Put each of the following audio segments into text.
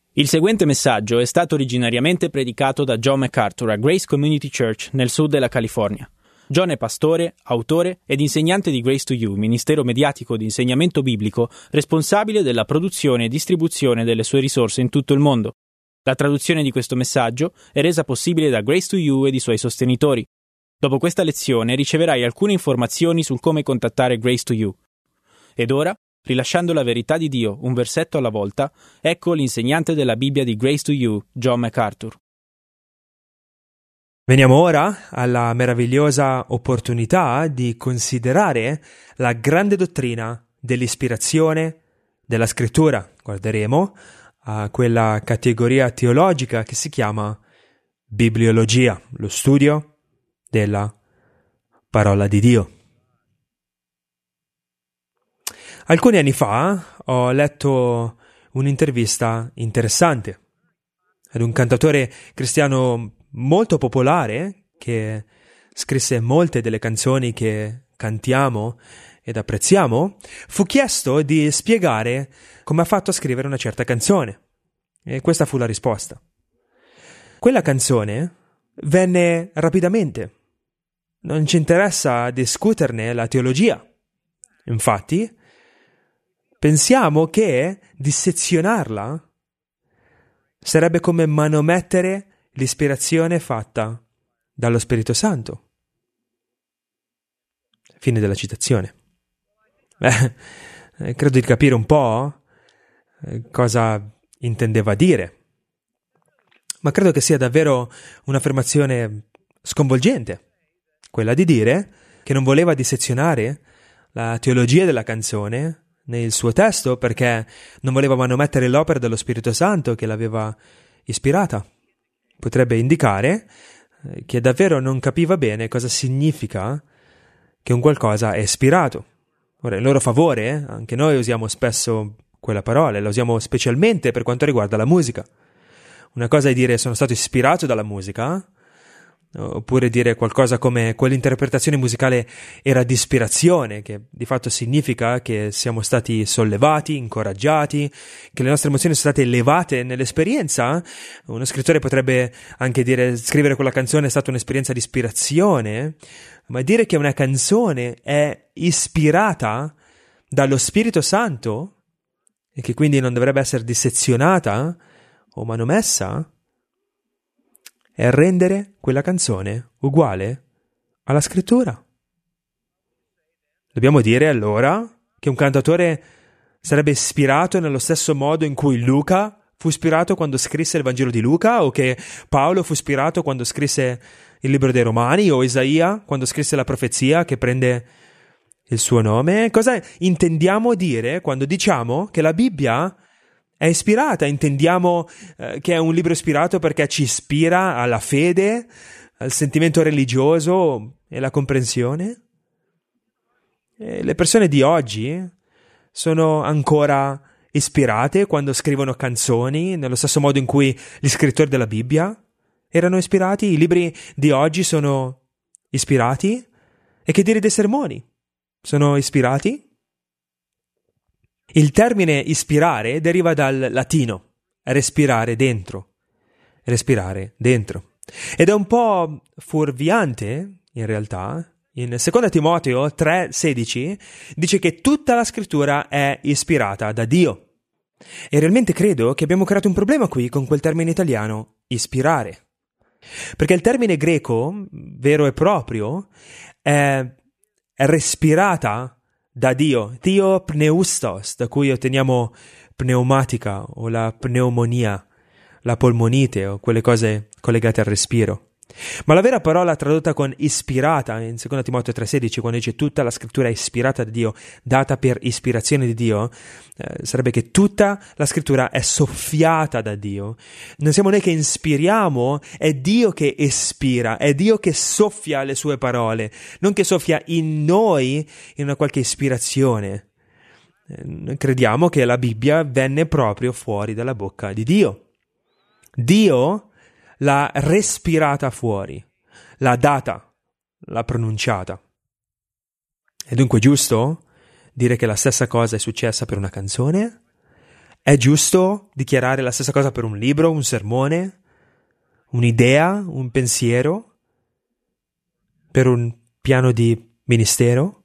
Il seguente messaggio è stato originariamente predicato da John MacArthur a Grace Community Church nel sud della California. John è pastore, autore ed insegnante di Grace to You, ministero mediatico di insegnamento biblico responsabile della produzione e distribuzione delle sue risorse in tutto il mondo. La traduzione di questo messaggio è resa possibile da Grace to You ed i suoi sostenitori. Dopo questa lezione riceverai alcune informazioni sul come contattare Grace to You. Ed ora, rilasciando la verità di Dio un versetto alla volta, ecco l'insegnante della Bibbia di Grace to You, John MacArthur. Veniamo ora alla meravigliosa opportunità di considerare la grande dottrina dell'ispirazione della Scrittura. Guarderemo a quella categoria teologica che si chiama bibliologia, lo studio della parola di Dio. Alcuni anni fa ho letto un'intervista interessante ad un cantautore cristiano molto popolare che scrisse molte delle canzoni che cantiamo ed apprezziamo. Fu chiesto di spiegare come ha fatto a scrivere una certa canzone e questa fu la risposta. Quella canzone venne rapidamente. Non ci interessa discuterne la teologia. Infatti, pensiamo che dissezionarla sarebbe come manomettere l'ispirazione fatta dallo Spirito Santo. Fine della citazione. Credo di capire un po' cosa intendeva dire, ma credo che sia davvero un'affermazione sconvolgente, quella di dire che non voleva dissezionare la teologia della canzone nel suo testo perché non voleva manomettere l'opera dello Spirito Santo che l'aveva ispirata. Potrebbe indicare che davvero non capiva bene cosa significa che un qualcosa è ispirato. Ora, in loro favore, anche noi usiamo spesso quella parola, la usiamo specialmente per quanto riguarda la musica. Una cosa è dire sono stato ispirato dalla musica, oppure dire qualcosa come quell'interpretazione musicale era di ispirazione, che di fatto significa che siamo stati sollevati, incoraggiati, che le nostre emozioni sono state elevate nell'esperienza. Uno scrittore potrebbe anche dire scrivere quella canzone è stata un'esperienza di ispirazione, ma dire che una canzone è ispirata dallo Spirito Santo e che quindi non dovrebbe essere dissezionata o manomessa è rendere quella canzone uguale alla Scrittura. Dobbiamo dire allora che un cantautore sarebbe ispirato nello stesso modo in cui Luca fu ispirato quando scrisse il Vangelo di Luca, o che Paolo fu ispirato quando scrisse il libro dei Romani, o Isaia quando scrisse la profezia che prende il suo nome. Cosa intendiamo dire quando diciamo che la Bibbia è ispirata? Intendiamo che è un libro ispirato perché ci ispira alla fede, al sentimento religioso e alla comprensione? E le persone di oggi sono ancora ispirate quando scrivono canzoni nello stesso modo in cui gli scrittori della Bibbia erano ispirati? I libri di oggi sono ispirati? E che dire dei sermoni? Sono ispirati? Il termine ispirare deriva dal latino, respirare dentro. Respirare dentro. Ed è un po' fuorviante, in realtà. In 2 Timoteo 3,16 dice che tutta la scrittura è ispirata da Dio. E realmente credo che abbiamo creato un problema qui con quel termine italiano, ispirare. Perché il termine greco, vero e proprio, è respirata da Dio, Dio pneustos, da cui otteniamo pneumatica o la pneumonia, la polmonite o quelle cose collegate al respiro. Ma la vera parola tradotta con ispirata in 2 Timoteo 3,16, quando dice tutta la scrittura è ispirata da Dio, data per ispirazione di Dio, sarebbe che tutta la scrittura è soffiata da Dio. Non siamo noi che ispiriamo, è Dio che ispira, è Dio che soffia le sue parole, non che soffia in noi in una qualche ispirazione. Noi crediamo che la Bibbia venne proprio fuori dalla bocca di Dio. Dio l'ha respirata fuori, l'ha data, l'ha pronunciata. È dunque giusto dire che la stessa cosa è successa per una canzone? È giusto dichiarare la stessa cosa per un libro, un sermone, un'idea, un pensiero, per un piano di ministero?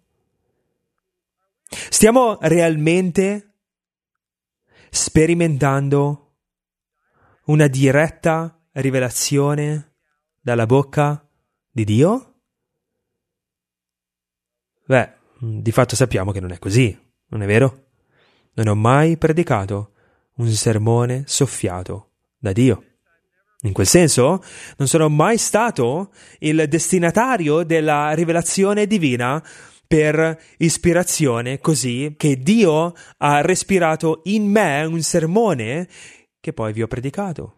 Stiamo realmente sperimentando una diretta rivelazione dalla bocca di Dio? Beh, di fatto sappiamo che non è così, non è vero? Non ho mai predicato un sermone soffiato da Dio. In quel senso, non sono mai stato il destinatario della rivelazione divina per ispirazione, così che Dio ha respirato in me un sermone che poi vi ho predicato.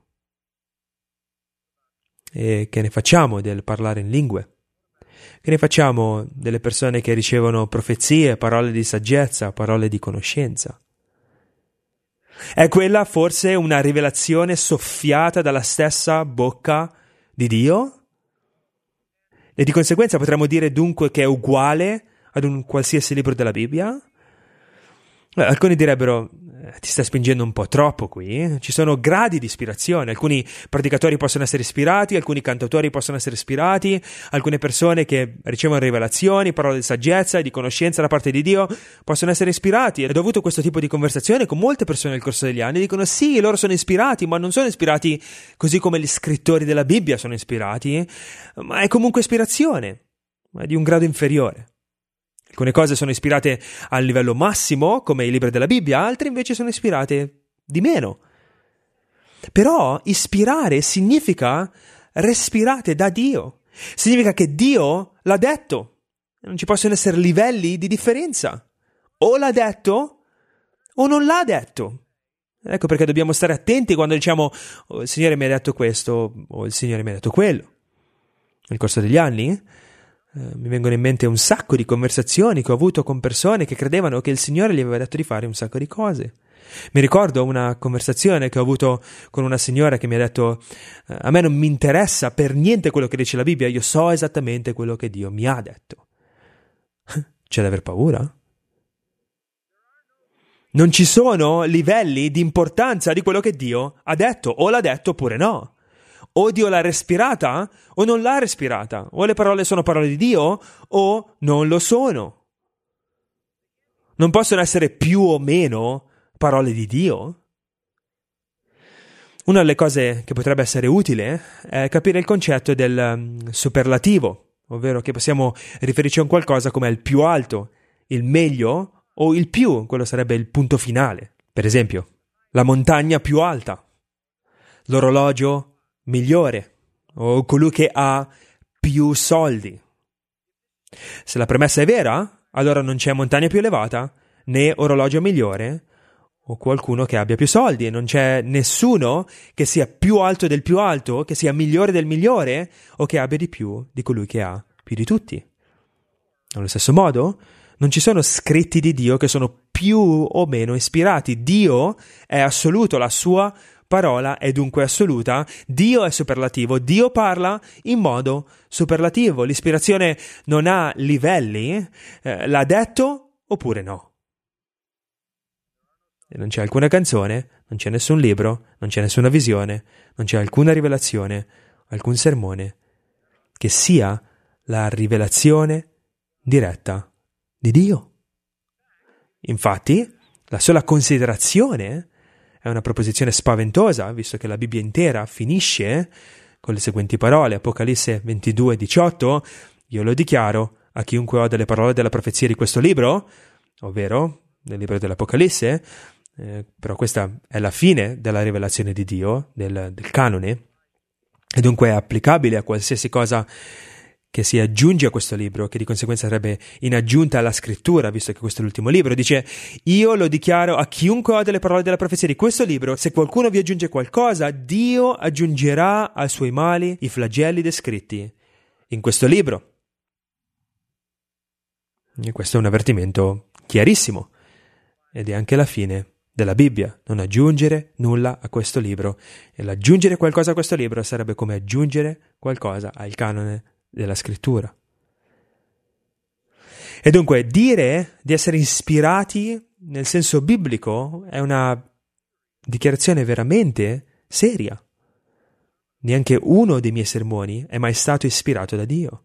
E che ne facciamo del parlare in lingue? Che ne facciamo delle persone che ricevono profezie, parole di saggezza, parole di conoscenza? È quella forse una rivelazione soffiata dalla stessa bocca di Dio? E di conseguenza potremmo dire dunque che è uguale ad un qualsiasi libro della Bibbia? Alcuni direbbero, ti stai spingendo un po' troppo qui. Ci sono gradi di ispirazione. Alcuni predicatori possono essere ispirati, alcuni cantautori possono essere ispirati, alcune persone che ricevono rivelazioni, parole di saggezza e di conoscenza da parte di Dio possono essere ispirati. Ed ho avuto questo tipo di conversazione con molte persone nel corso degli anni. Dicono sì, loro sono ispirati, ma non sono ispirati così come gli scrittori della Bibbia sono ispirati, ma è comunque ispirazione, ma è di un grado inferiore. Alcune cose sono ispirate al livello massimo, come i libri della Bibbia, altre invece sono ispirate di meno. Però ispirare significa respirate da Dio. Significa che Dio l'ha detto. Non ci possono essere livelli di differenza. O l'ha detto o non l'ha detto. Ecco perché dobbiamo stare attenti quando diciamo oh, il Signore mi ha detto questo o il Signore mi ha detto quello. Nel corso degli anni mi vengono in mente un sacco di conversazioni che ho avuto con persone che credevano che il Signore gli aveva detto di fare un sacco di cose. Mi ricordo una conversazione che ho avuto con una signora che mi ha detto a me non mi interessa per niente quello che dice la Bibbia, io so esattamente quello che Dio mi ha detto. C'è da aver paura? Non ci sono livelli di importanza di quello che Dio ha detto, o l'ha detto oppure no. O Dio l'ha respirata o non l'ha respirata. O le parole sono parole di Dio o non lo sono. Non possono essere più o meno parole di Dio. Una delle cose che potrebbe essere utile è capire il concetto del superlativo, ovvero che possiamo riferirci a un qualcosa come il più alto, il meglio o il più, quello sarebbe il punto finale. Per esempio, la montagna più alta, l'orologio migliore o colui che ha più soldi. Se la premessa è vera, allora non c'è montagna più elevata, né orologio migliore o qualcuno che abbia più soldi, e non c'è nessuno che sia più alto del più alto, che sia migliore del migliore o che abbia di più di colui che ha più di tutti. Allo stesso modo, non ci sono scritti di Dio che sono più o meno ispirati. Dio è assoluto, la sua parola è dunque assoluta, Dio è superlativo, Dio parla in modo superlativo, l'ispirazione non ha livelli, l'ha detto oppure no. E non c'è alcuna canzone, non c'è nessun libro, non c'è nessuna visione, non c'è alcuna rivelazione, alcun sermone che sia la rivelazione diretta di Dio. Infatti, la sola considerazione è una proposizione spaventosa, visto che la Bibbia intera finisce con le seguenti parole, Apocalisse 22:18, io lo dichiaro a chiunque ode le parole della profezia di questo libro, ovvero nel libro dell'Apocalisse, però questa è la fine della rivelazione di Dio, del canone, e dunque è applicabile a qualsiasi cosa che si aggiunge a questo libro, che di conseguenza sarebbe in aggiunta alla scrittura, visto che questo è l'ultimo libro. Dice, io lo dichiaro a chiunque ode le parole della profezia di questo libro, se qualcuno vi aggiunge qualcosa, Dio aggiungerà ai suoi mali i flagelli descritti in questo libro. E questo è un avvertimento chiarissimo, ed è anche la fine della Bibbia, non aggiungere nulla a questo libro, e l'aggiungere qualcosa a questo libro sarebbe come aggiungere qualcosa al canone della scrittura. E dunque dire di essere ispirati nel senso biblico è una dichiarazione veramente seria. Neanche uno dei miei sermoni è mai stato ispirato da Dio.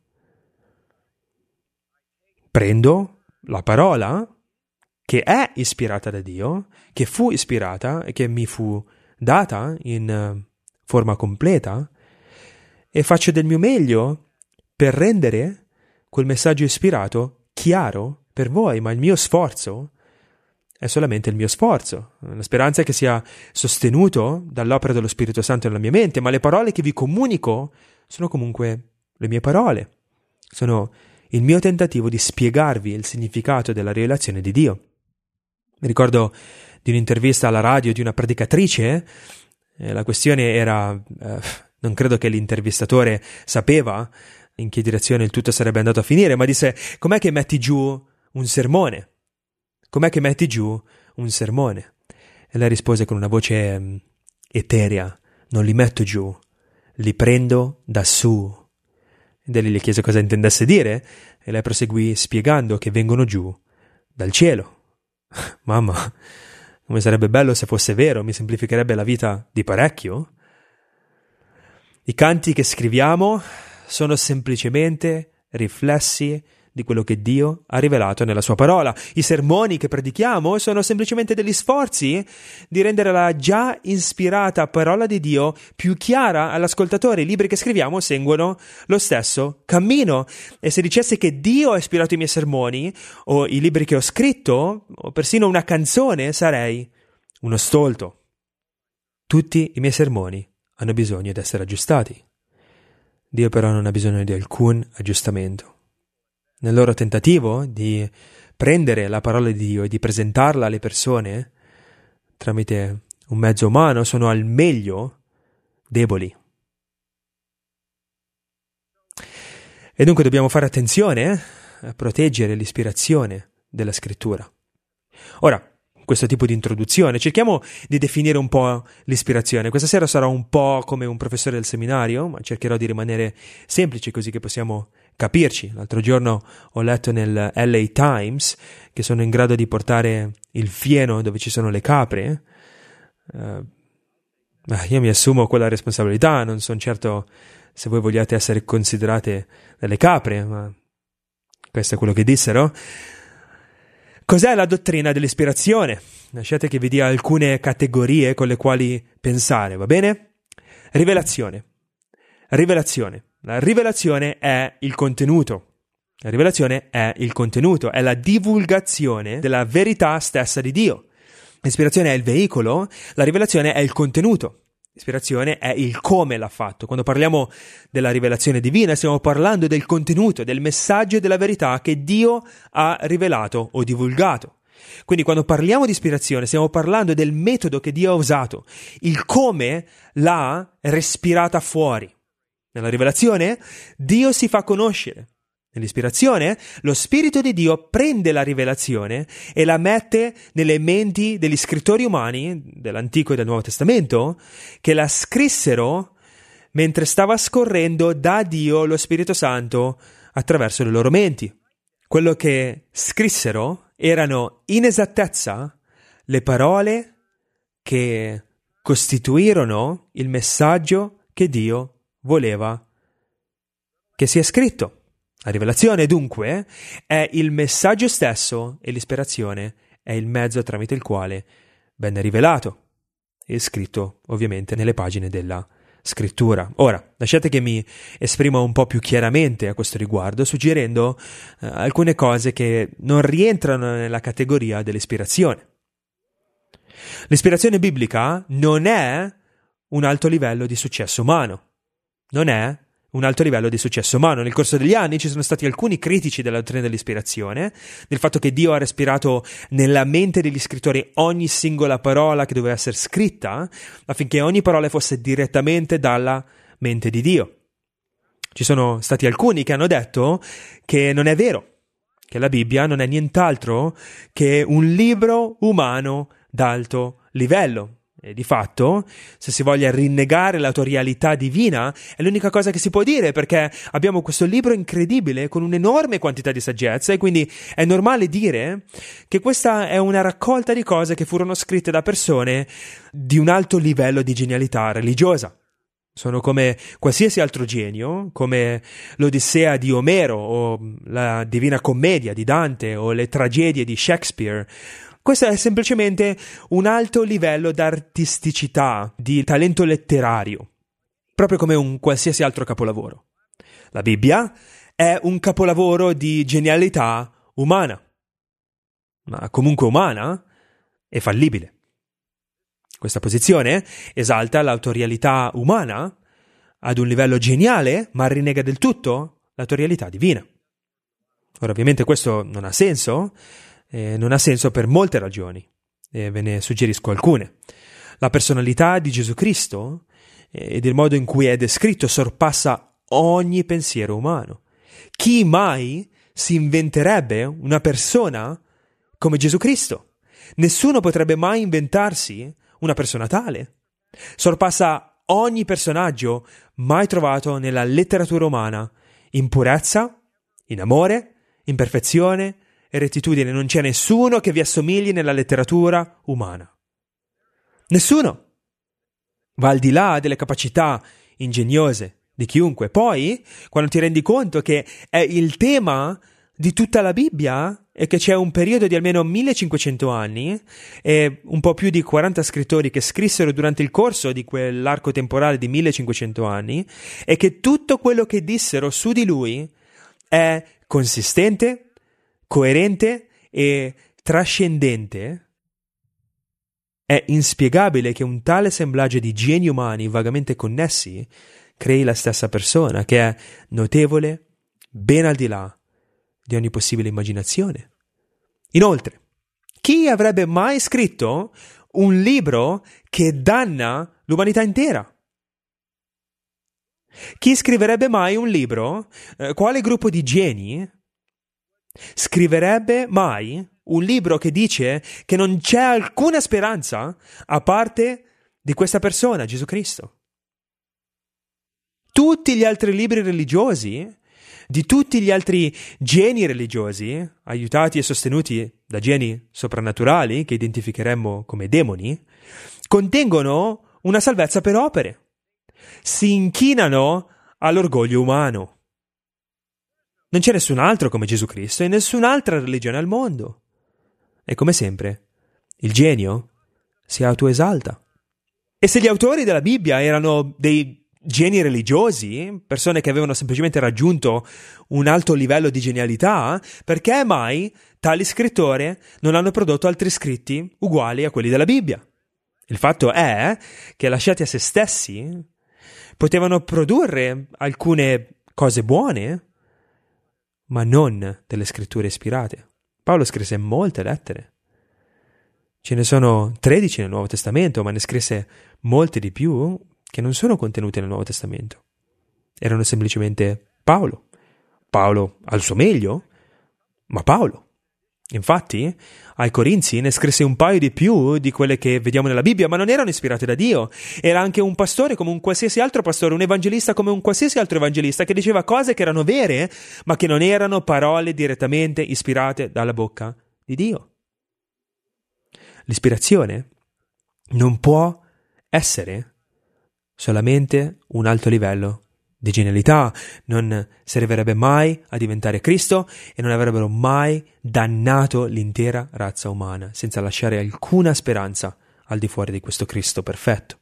Prendo la parola che è ispirata da Dio, che fu ispirata e che mi fu data in forma completa, e faccio del mio meglio per rendere quel messaggio ispirato chiaro per voi, ma il mio sforzo è solamente il mio sforzo. La speranza è che sia sostenuto dall'opera dello Spirito Santo nella mia mente, ma le parole che vi comunico sono comunque le mie parole. Sono il mio tentativo di spiegarvi il significato della rivelazione di Dio. Mi ricordo di un'intervista alla radio di una predicatrice, la questione era, non credo che l'intervistatore sapeva in che direzione il tutto sarebbe andato a finire, ma disse: com'è che metti giù un sermone? Com'è che metti giù un sermone? E lei rispose con una voce eterea: non li metto giù, li prendo da su. Ed egli le chiese cosa intendesse dire, e lei proseguì spiegando che vengono giù dal cielo. Mamma, come sarebbe bello se fosse vero, mi semplificherebbe la vita di parecchio. I canti che scriviamo sono semplicemente riflessi di quello che Dio ha rivelato nella sua parola. I sermoni che predichiamo sono semplicemente degli sforzi di rendere la già ispirata parola di Dio più chiara all'ascoltatore. I libri che scriviamo seguono lo stesso cammino. E se dicessi che Dio ha ispirato i miei sermoni, o i libri che ho scritto, o persino una canzone, sarei uno stolto. Tutti i miei sermoni hanno bisogno di essere aggiustati. Dio però non ha bisogno di alcun aggiustamento. Nel loro tentativo di prendere la parola di Dio e di presentarla alle persone tramite un mezzo umano, sono al meglio deboli. E dunque dobbiamo fare attenzione a proteggere l'ispirazione della scrittura. Ora, questo tipo di introduzione, cerchiamo di definire un po' l'ispirazione. Questa sera sarò un po' come un professore del seminario, ma cercherò di rimanere semplice così che possiamo capirci. L'altro giorno ho letto nel LA Times che sono in grado di portare il fieno dove ci sono le capre. Io mi assumo quella responsabilità, non sono certo se voi vogliate essere considerate delle capre, ma questo è quello che dissero. Cos'è la dottrina dell'ispirazione? Lasciate che vi dia alcune categorie con le quali pensare, va bene? Rivelazione. La rivelazione è il contenuto. La rivelazione è il contenuto, è la divulgazione della verità stessa di Dio. L'ispirazione è il veicolo, la rivelazione è il contenuto. L'ispirazione è il come l'ha fatto. Quando parliamo della rivelazione divina stiamo parlando del contenuto, del messaggio e della verità che Dio ha rivelato o divulgato. Quindi quando parliamo di ispirazione stiamo parlando del metodo che Dio ha usato, il come l'ha respirata fuori. Nella rivelazione Dio si fa conoscere. Nell'ispirazione, lo Spirito di Dio prende la rivelazione e la mette nelle menti degli scrittori umani dell'Antico e del Nuovo Testamento che la scrissero mentre stava scorrendo da Dio lo Spirito Santo attraverso le loro menti. Quello che scrissero erano in esattezza le parole che costituirono il messaggio che Dio voleva che sia scritto. La rivelazione, dunque, è il messaggio stesso e l'ispirazione è il mezzo tramite il quale venne rivelato e scritto, ovviamente, nelle pagine della Scrittura. Ora, lasciate che mi esprima un po' più chiaramente a questo riguardo, suggerendo alcune cose che non rientrano nella categoria dell'ispirazione. L'ispirazione biblica non è un alto livello di successo umano. Non è un alto livello di successo umano. Nel corso degli anni ci sono stati alcuni critici della dottrina dell'ispirazione, del fatto che Dio ha respirato nella mente degli scrittori ogni singola parola che doveva essere scritta, affinché ogni parola fosse direttamente dalla mente di Dio. Ci sono stati alcuni che hanno detto che non è vero, che la Bibbia non è nient'altro che un libro umano d'alto livello. E di fatto, se si voglia rinnegare l'autorialità divina, è l'unica cosa che si può dire, perché abbiamo questo libro incredibile con un'enorme quantità di saggezza, e quindi è normale dire che questa è una raccolta di cose che furono scritte da persone di un alto livello di genialità religiosa. Sono come qualsiasi altro genio, come l'Odissea di Omero o la Divina Commedia di Dante o le tragedie di Shakespeare. Questo è semplicemente un alto livello d'artisticità, di talento letterario, proprio come un qualsiasi altro capolavoro. La Bibbia è un capolavoro di genialità umana, ma comunque umana e fallibile. Questa posizione esalta l'autorialità umana ad un livello geniale, ma rinnega del tutto l'autorialità divina. Ora, ovviamente questo non ha senso per molte ragioni, e ve ne suggerisco alcune. La personalità di Gesù Cristo ed il modo in cui è descritto sorpassa ogni pensiero umano. Chi mai si inventerebbe una persona come Gesù Cristo? Nessuno potrebbe mai inventarsi una persona tale. Sorpassa ogni personaggio mai trovato nella letteratura umana, in purezza, in amore, in perfezione e rettitudine. Non c'è nessuno che vi assomigli nella letteratura umana. Nessuno. Va al di là delle capacità ingegnose di chiunque. Poi, quando ti rendi conto che è il tema di tutta la Bibbia e che c'è un periodo di almeno 1500 anni e un po' più di 40 scrittori che scrissero durante il corso di quell'arco temporale di 1500 anni, e che tutto quello che dissero su di lui è consistente, coerente e trascendente, è inspiegabile che un tale assemblaggio di geni umani vagamente connessi crei la stessa persona, che è notevole ben al di là di ogni possibile immaginazione. Inoltre, chi avrebbe mai scritto un libro che danna l'umanità intera? Chi scriverebbe mai un libro? Quale gruppo di geni scriverebbe mai un libro che dice che non c'è alcuna speranza a parte di questa persona, Gesù Cristo? Tutti gli altri libri religiosi, di tutti gli altri geni religiosi, aiutati e sostenuti da geni soprannaturali, che identificheremmo come demoni, contengono una salvezza per opere. Si inchinano all'orgoglio umano. Non c'è nessun altro come Gesù Cristo e nessun'altra religione al mondo. E come sempre, il genio si autoesalta. E se gli autori della Bibbia erano dei geni religiosi, persone che avevano semplicemente raggiunto un alto livello di genialità, perché mai tali scrittori non hanno prodotto altri scritti uguali a quelli della Bibbia? Il fatto è che, lasciati a se stessi, potevano produrre alcune cose buone, ma non delle scritture ispirate. Paolo scrisse molte lettere. Ce ne sono 13 nel Nuovo Testamento, ma ne scrisse molte di più che non sono contenute nel Nuovo Testamento. Erano semplicemente Paolo. Paolo al suo meglio, ma Paolo. Infatti, ai Corinzi ne scrisse un paio di più di quelle che vediamo nella Bibbia, ma non erano ispirate da Dio. Era anche un pastore come un qualsiasi altro pastore, un evangelista come un qualsiasi altro evangelista, che diceva cose che erano vere, ma che non erano parole direttamente ispirate dalla bocca di Dio. L'ispirazione non può essere solamente un alto livello di genialità, non si arriverebbe mai a diventare Cristo e non avrebbero mai dannato l'intera razza umana, senza lasciare alcuna speranza al di fuori di questo Cristo perfetto.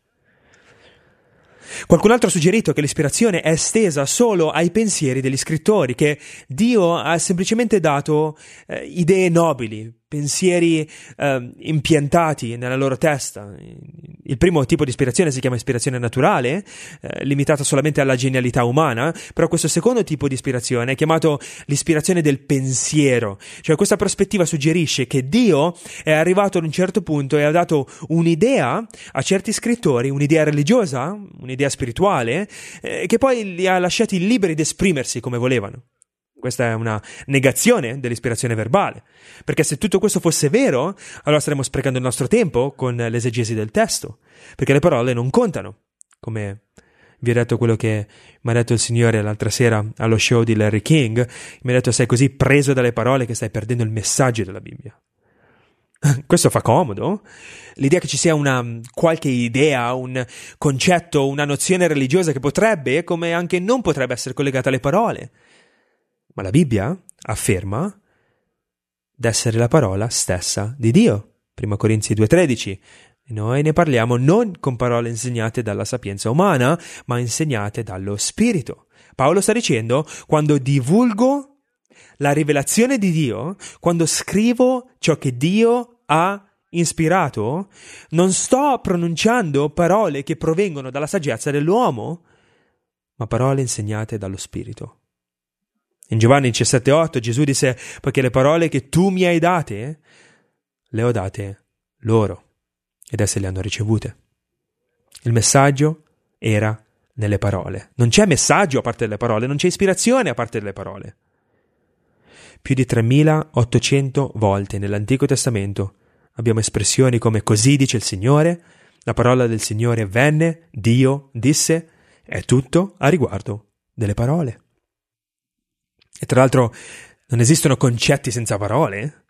Qualcun altro ha suggerito che l'ispirazione è estesa solo ai pensieri degli scrittori, che Dio ha semplicemente dato idee nobili, pensieri impiantati nella loro testa. Il primo tipo di ispirazione si chiama ispirazione naturale, limitata solamente alla genialità umana, però questo secondo tipo di ispirazione è chiamato l'ispirazione del pensiero, cioè questa prospettiva suggerisce che Dio è arrivato ad un certo punto e ha dato un'idea a certi scrittori, un'idea religiosa, un'idea spirituale, che poi li ha lasciati liberi di esprimersi come volevano. Questa è una negazione dell'ispirazione verbale, perché se tutto questo fosse vero, allora staremmo sprecando il nostro tempo con l'esegesi del testo, perché le parole non contano, come vi ho detto quello che mi ha detto il Signore l'altra sera allo show di Larry King. Mi ha detto: sei così preso dalle parole che stai perdendo il messaggio della Bibbia. Questo fa comodo. L'idea che ci sia una qualche idea, un concetto, una nozione religiosa che potrebbe, come anche non potrebbe essere collegata alle parole. Ma la Bibbia afferma d'essere la parola stessa di Dio. 1 Corinzi 2,13. Noi ne parliamo non con parole insegnate dalla sapienza umana, ma insegnate dallo Spirito. Paolo sta dicendo: quando divulgo la rivelazione di Dio, quando scrivo ciò che Dio ha ispirato, non sto pronunciando parole che provengono dalla saggezza dell'uomo, ma parole insegnate dallo Spirito. In Giovanni 17,8 Gesù disse: poiché le parole che tu mi hai date, le ho date loro, ed esse le hanno ricevute. Il messaggio era nelle parole. Non c'è messaggio a parte delle parole, non c'è ispirazione a parte delle parole. Più di 3.800 volte nell'Antico Testamento abbiamo espressioni come così dice il Signore, la parola del Signore venne, Dio disse, è tutto a riguardo delle parole. E tra l'altro non esistono concetti senza parole.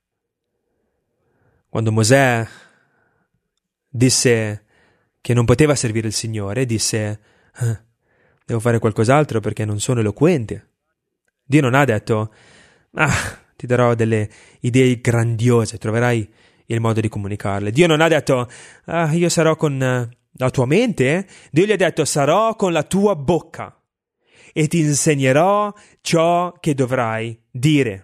Quando Mosè disse che non poteva servire il Signore, disse: devo fare qualcos'altro perché non sono eloquente. Dio non ha detto: ti darò delle idee grandiose, troverai il modo di comunicarle. Dio non ha detto: io sarò con la tua mente. Dio gli ha detto: sarò con la tua bocca e ti insegnerò ciò che dovrai dire.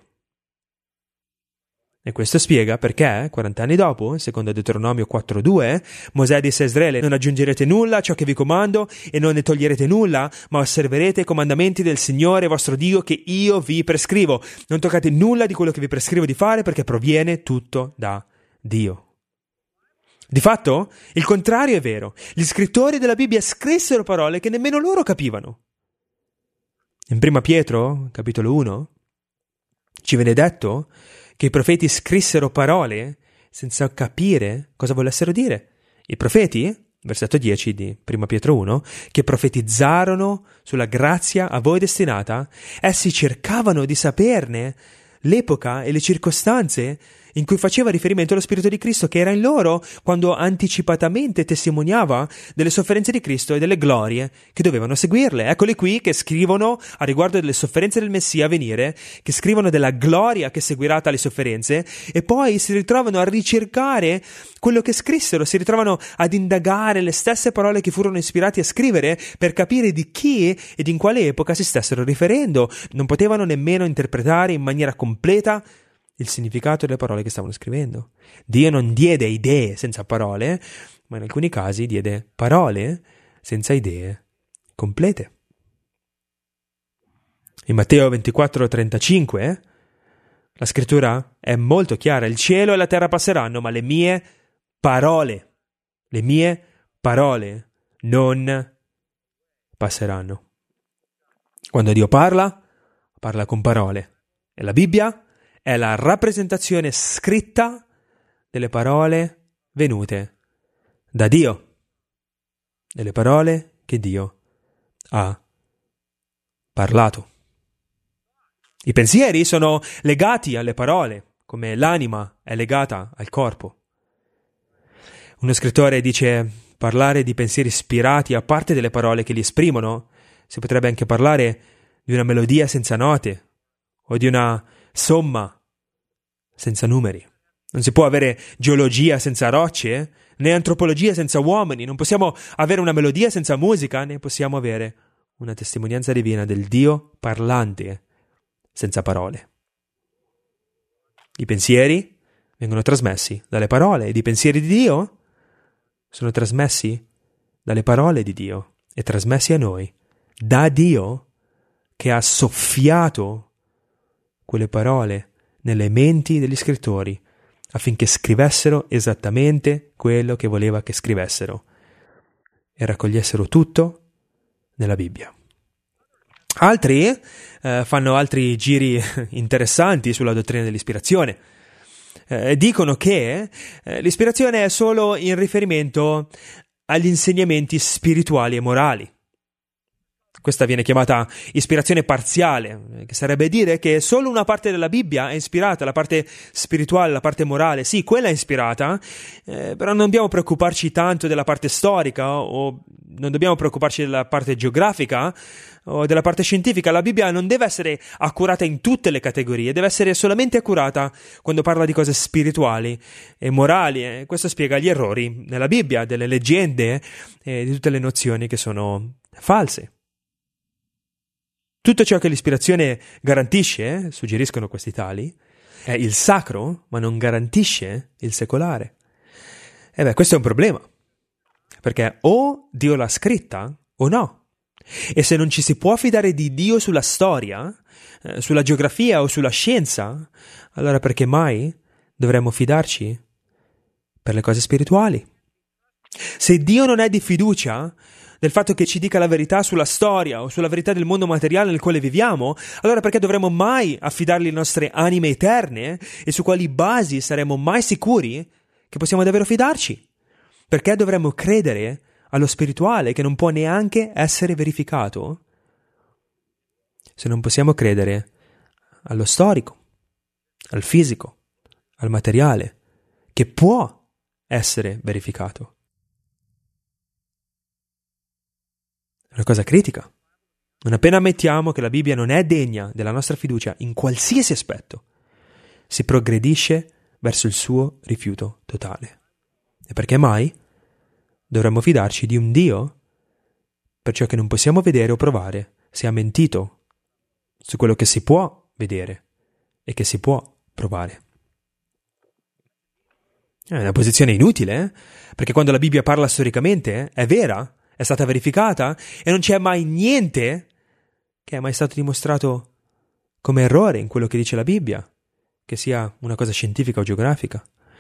E questo spiega perché, 40 anni dopo, secondo Deuteronomio 4,2, Mosè disse a Israele: non aggiungerete nulla a ciò che vi comando e non ne toglierete nulla, ma osserverete i comandamenti del Signore vostro Dio che io vi prescrivo. Non toccate nulla di quello che vi prescrivo di fare, perché proviene tutto da Dio. Di fatto, il contrario è vero. Gli scrittori della Bibbia scrissero parole che nemmeno loro capivano. In 1 Pietro, capitolo 1, ci viene detto che i profeti scrissero parole senza capire cosa volessero dire. I profeti, versetto 10 di 1 Pietro 1, che profetizzarono sulla grazia a voi destinata, essi cercavano di saperne l'epoca e le circostanze in cui faceva riferimento allo Spirito di Cristo che era in loro quando anticipatamente testimoniava delle sofferenze di Cristo e delle glorie che dovevano seguirle. Eccoli qui che scrivono a riguardo delle sofferenze del Messia a venire, che scrivono della gloria che seguirà tali sofferenze, e poi si ritrovano a ricercare quello che scrissero, si ritrovano ad indagare le stesse parole che furono ispirati a scrivere per capire di chi ed in quale epoca si stessero riferendo. Non potevano nemmeno interpretare in maniera completa il significato delle parole che stavano scrivendo. Dio non diede idee senza parole, ma in alcuni casi diede parole senza idee complete. In Matteo 24,35 la scrittura è molto chiara: il cielo e la terra passeranno, ma le mie parole non passeranno. Quando Dio parla con parole. E la Bibbia è la rappresentazione scritta delle parole venute da Dio, delle parole che Dio ha parlato. I pensieri sono legati alle parole, come l'anima è legata al corpo. Uno scrittore dice: parlare di pensieri ispirati a parte delle parole che li esprimono, si potrebbe anche parlare di una melodia senza note o di una somma senza numeri. Non si può avere geologia senza rocce, né antropologia senza uomini. Non possiamo avere una melodia senza musica, né possiamo avere una testimonianza divina del Dio parlante senza parole. I pensieri vengono trasmessi dalle parole ed i pensieri di Dio sono trasmessi dalle parole di Dio e trasmessi a noi da Dio, che ha soffiato quelle parole nelle menti degli scrittori affinché scrivessero esattamente quello che voleva che scrivessero e raccogliessero tutto nella Bibbia. Altri fanno altri giri interessanti sulla dottrina dell'ispirazione. Dicono che l'ispirazione è solo in riferimento agli insegnamenti spirituali e morali. Questa viene chiamata ispirazione parziale, che sarebbe dire che solo una parte della Bibbia è ispirata, la parte spirituale, la parte morale, sì, quella è ispirata, però non dobbiamo preoccuparci tanto della parte storica o non dobbiamo preoccuparci della parte geografica o della parte scientifica. La Bibbia non deve essere accurata in tutte le categorie, deve essere solamente accurata quando parla di cose spirituali e morali. Questo spiega gli errori nella Bibbia, delle leggende e di tutte le nozioni che sono false. Tutto ciò che l'ispirazione garantisce, suggeriscono questi tali, è il sacro, ma non garantisce il secolare. Questo è un problema, perché o Dio l'ha scritta o no. E se non ci si può fidare di Dio sulla storia, sulla geografia o sulla scienza, allora perché mai dovremmo fidarci per le cose spirituali? Se Dio non è di fiducia del fatto che ci dica la verità sulla storia o sulla verità del mondo materiale nel quale viviamo, allora perché dovremmo mai affidargli le nostre anime eterne e su quali basi saremo mai sicuri che possiamo davvero fidarci? Perché dovremmo credere allo spirituale che non può neanche essere verificato se non possiamo credere allo storico, al fisico, al materiale che può essere verificato? Una cosa critica. Non appena ammettiamo che la Bibbia non è degna della nostra fiducia in qualsiasi aspetto, si progredisce verso il suo rifiuto totale. E perché mai dovremmo fidarci di un Dio per ciò che non possiamo vedere o provare, se ha mentito su quello che si può vedere e che si può provare? È una posizione inutile, perché quando la Bibbia parla storicamente è vera, è stata verificata e non c'è mai niente che è mai stato dimostrato come errore in quello che dice la Bibbia, che sia una cosa scientifica o geografica.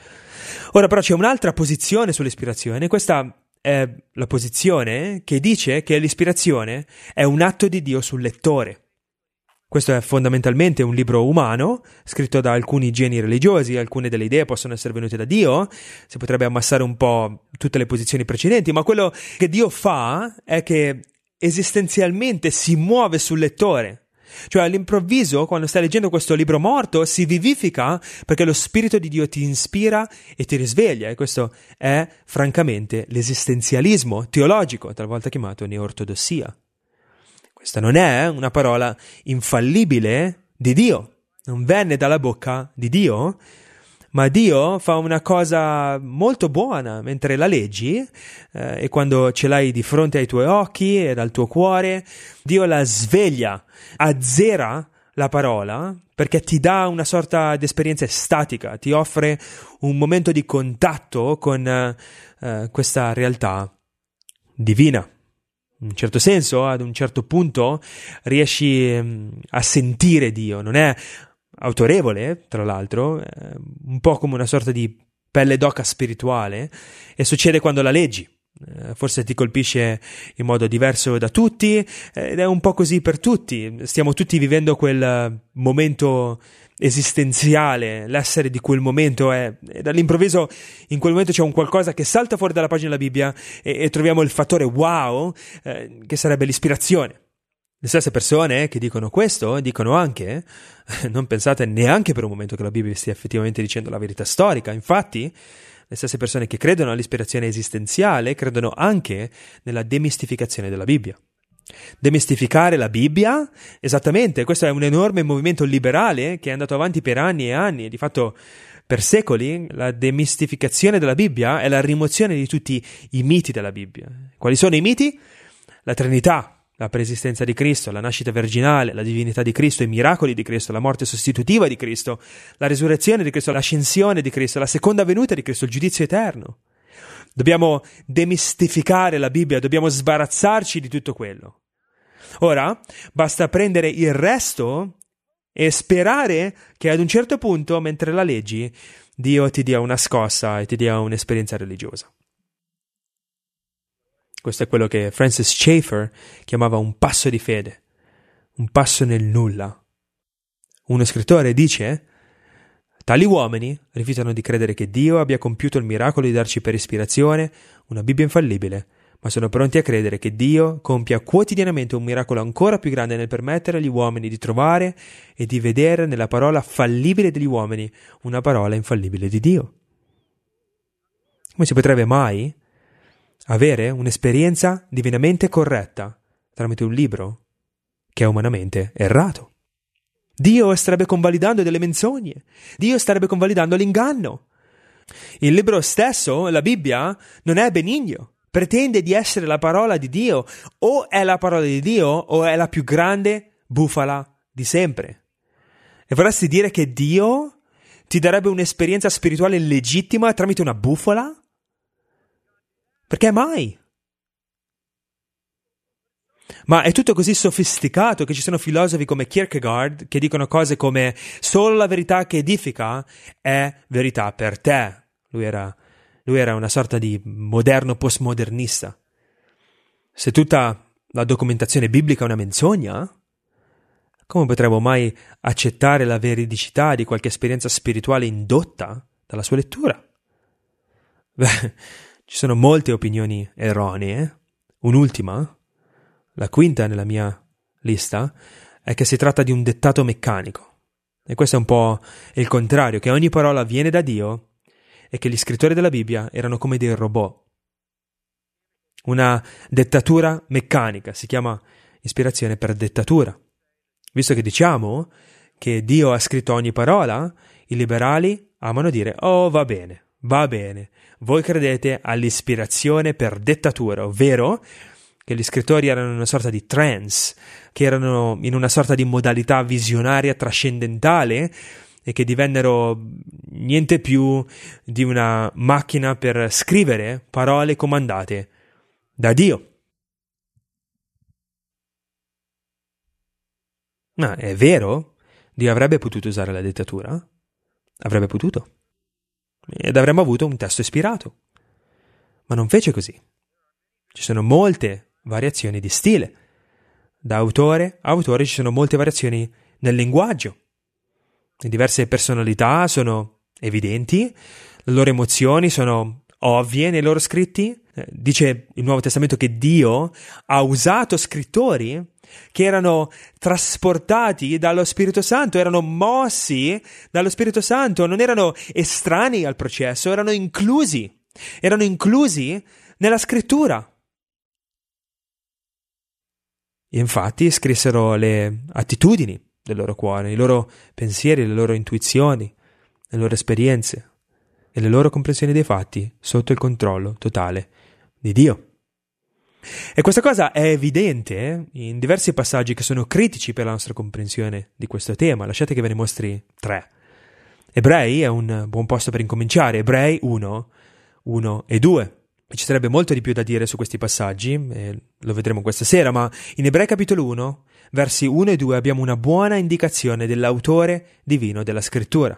Ora però c'è un'altra posizione sull'ispirazione. Questa è la posizione che dice che l'ispirazione è un atto di Dio sul lettore. Questo è fondamentalmente un libro umano, scritto da alcuni geni religiosi. Alcune delle idee possono essere venute da Dio, si potrebbe ammassare un po' tutte le posizioni precedenti, ma quello che Dio fa è che esistenzialmente si muove sul lettore. Cioè all'improvviso, quando stai leggendo questo libro morto, si vivifica perché lo Spirito di Dio ti ispira e ti risveglia, e questo è francamente l'esistenzialismo teologico, talvolta chiamato neortodossia. Questa non è una parola infallibile di Dio, non venne dalla bocca di Dio, ma Dio fa una cosa molto buona mentre la leggi e quando ce l'hai di fronte ai tuoi occhi e dal tuo cuore, Dio la sveglia, azzera la parola perché ti dà una sorta di esperienza estatica, ti offre un momento di contatto con questa realtà divina. In un certo senso, ad un certo punto, riesci a sentire Dio. Non è autorevole, tra l'altro, un po' come una sorta di pelle d'oca spirituale, e succede quando la leggi. Forse ti colpisce in modo diverso da tutti, ed è un po' così per tutti. Stiamo tutti vivendo quel momento esistenziale, l'essere di quel momento è, e dall'improvviso in quel momento c'è un qualcosa che salta fuori dalla pagina della Bibbia e troviamo il fattore wow, che sarebbe l'ispirazione. Le stesse persone che dicono questo dicono anche, non pensate neanche per un momento che la Bibbia stia effettivamente dicendo la verità storica. Infatti le stesse persone che credono all'ispirazione esistenziale credono anche nella demistificazione della Bibbia. Demistificare la Bibbia? Esattamente, questo è un enorme movimento liberale che è andato avanti per anni e anni, e di fatto per secoli. La demistificazione della Bibbia è la rimozione di tutti i miti della Bibbia. Quali sono i miti? La Trinità, la preesistenza di Cristo, la nascita virginale, la divinità di Cristo, i miracoli di Cristo, la morte sostitutiva di Cristo, la risurrezione di Cristo, l'ascensione di Cristo, la seconda venuta di Cristo, il giudizio eterno. Dobbiamo demistificare la Bibbia, dobbiamo sbarazzarci di tutto quello. Ora, basta prendere il resto e sperare che ad un certo punto, mentre la leggi, Dio ti dia una scossa e ti dia un'esperienza religiosa. Questo è quello che Francis Schaeffer chiamava un passo di fede. un passo nel nulla. Uno scrittore dice: tali uomini rifiutano di credere che Dio abbia compiuto il miracolo di darci per ispirazione una Bibbia infallibile, ma sono pronti a credere che Dio compia quotidianamente un miracolo ancora più grande nel permettere agli uomini di trovare e di vedere nella parola fallibile degli uomini una parola infallibile di Dio. Come si potrebbe mai avere un'esperienza divinamente corretta tramite un libro che è umanamente errato? Dio starebbe convalidando delle menzogne. Dio starebbe convalidando l'inganno. Il libro stesso, la Bibbia, non è benigno. Pretende di essere la parola di Dio. O è la parola di Dio o è la più grande bufala di sempre. E vorresti dire che Dio ti darebbe un'esperienza spirituale legittima tramite una bufala? Perché mai? Ma è tutto così sofisticato che ci sono filosofi come Kierkegaard che dicono cose come solo la verità che edifica è verità per te. Lui era una sorta di moderno postmodernista. Se tutta la documentazione biblica è una menzogna, come potremmo mai accettare la veridicità di qualche esperienza spirituale indotta dalla sua lettura? Beh, ci sono molte opinioni erronee. Un'ultima, la quinta nella mia lista, è che si tratta di un dettato meccanico. E questo è un po' il contrario, che ogni parola viene da Dio e che gli scrittori della Bibbia erano come dei robot. Una dettatura meccanica, si chiama ispirazione per dettatura. Visto che diciamo che Dio ha scritto ogni parola, i liberali amano dire: oh, va bene, voi credete all'ispirazione per dettatura, ovvero che gli scrittori erano in una sorta di trance, che erano in una sorta di modalità visionaria trascendentale e che divennero niente più di una macchina per scrivere parole comandate da Dio. Ma è vero? Dio avrebbe potuto usare la dettatura? Avrebbe potuto. Ed avremmo avuto un testo ispirato. Ma non fece così. Ci sono molte variazioni di stile. Da autore a autore ci sono molte variazioni nel linguaggio. Le diverse personalità sono evidenti, le loro emozioni sono ovvie nei loro scritti. Dice il Nuovo Testamento che Dio ha usato scrittori che erano trasportati dallo Spirito Santo, erano mossi dallo Spirito Santo, non erano estranei al processo, erano inclusi nella scrittura. E infatti scrissero le attitudini del loro cuore, i loro pensieri, le loro intuizioni, le loro esperienze e le loro comprensioni dei fatti sotto il controllo totale di Dio. E questa cosa è evidente in diversi passaggi che sono critici per la nostra comprensione di questo tema. Lasciate che ve ne mostri 3. Ebrei è un buon posto per incominciare. Ebrei 1 e 2. Ci sarebbe molto di più da dire su questi passaggi, e lo vedremo questa sera, ma in Ebrei capitolo 1, versi 1 e 2 abbiamo una buona indicazione dell'autore divino della scrittura.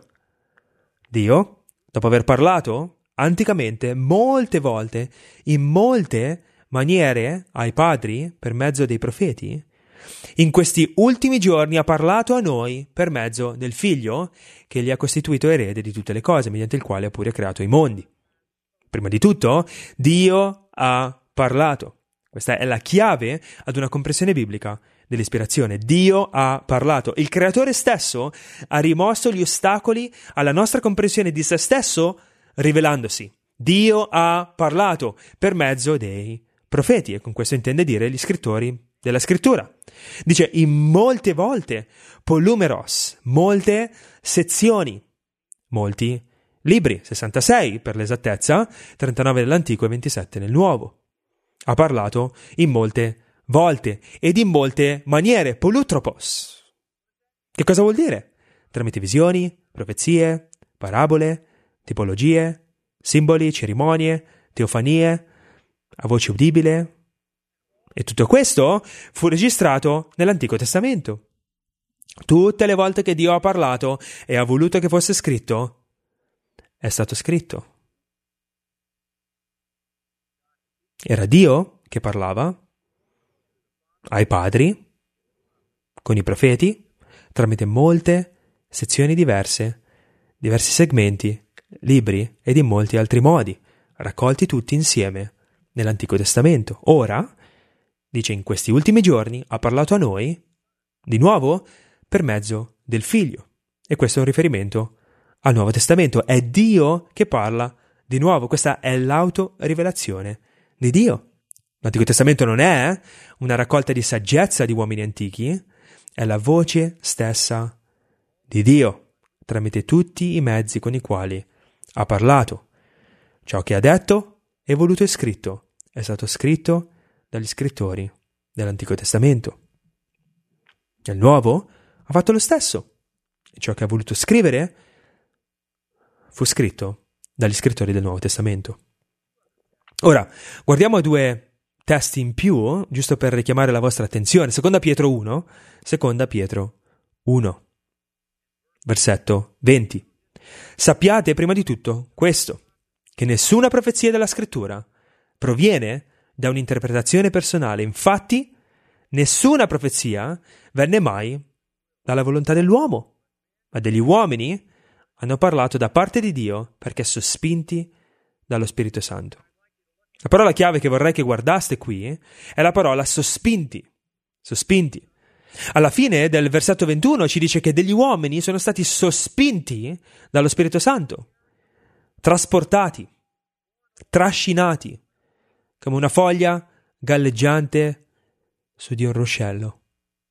Dio, dopo aver parlato anticamente molte volte, in molte maniere ai padri per mezzo dei profeti, in questi ultimi giorni ha parlato a noi per mezzo del Figlio che gli ha costituito erede di tutte le cose, mediante il quale ha pure creato i mondi. Prima di tutto, Dio ha parlato. Questa è la chiave ad una comprensione biblica dell'ispirazione. Dio ha parlato. Il Creatore stesso ha rimosso gli ostacoli alla nostra comprensione di se stesso rivelandosi. Dio ha parlato per mezzo dei profeti, e con questo intende dire gli scrittori della scrittura. Dice in molte volte, polumeros, molte sezioni, molti libri, 66 per l'esattezza, 39 nell'Antico e 27 nel Nuovo. Ha parlato in molte volte ed in molte maniere, polutropos. Che cosa vuol dire? Tramite visioni, profezie, parabole, tipologie, simboli, cerimonie, teofanie, a voce udibile. E tutto questo fu registrato nell'Antico Testamento. Tutte le volte che Dio ha parlato e ha voluto che fosse scritto, è stato scritto. Era Dio che parlava ai padri con i profeti, tramite molte sezioni diverse, diversi segmenti, libri ed in molti altri modi, raccolti tutti insieme nell'Antico Testamento. Ora, dice, in questi ultimi giorni ha parlato a noi, di nuovo, per mezzo del Figlio. E questo è un riferimento al Nuovo Testamento. È Dio che parla di nuovo. Questa è l'autorivelazione di Dio. L'Antico Testamento non è una raccolta di saggezza di uomini antichi, è la voce stessa di Dio, tramite tutti i mezzi con i quali ha parlato. Ciò che ha detto e voluto è scritto, è stato scritto dagli scrittori dell'Antico Testamento. Nel Nuovo ha fatto lo stesso, e ciò che ha voluto scrivere fu scritto dagli scrittori del Nuovo Testamento. Ora, guardiamo a due testi in più, giusto per richiamare la vostra attenzione. Seconda Pietro 1, versetto 20. Sappiate prima di tutto questo, che nessuna profezia della Scrittura proviene da un'interpretazione personale. Infatti, nessuna profezia venne mai dalla volontà dell'uomo, ma degli uomini hanno parlato da parte di Dio perché sospinti dallo Spirito Santo. La parola chiave che vorrei che guardaste qui è la parola sospinti. Sospinti. Alla fine del versetto 21 ci dice che degli uomini sono stati sospinti dallo Spirito Santo, trasportati, trascinati, come una foglia galleggiante su di un ruscello.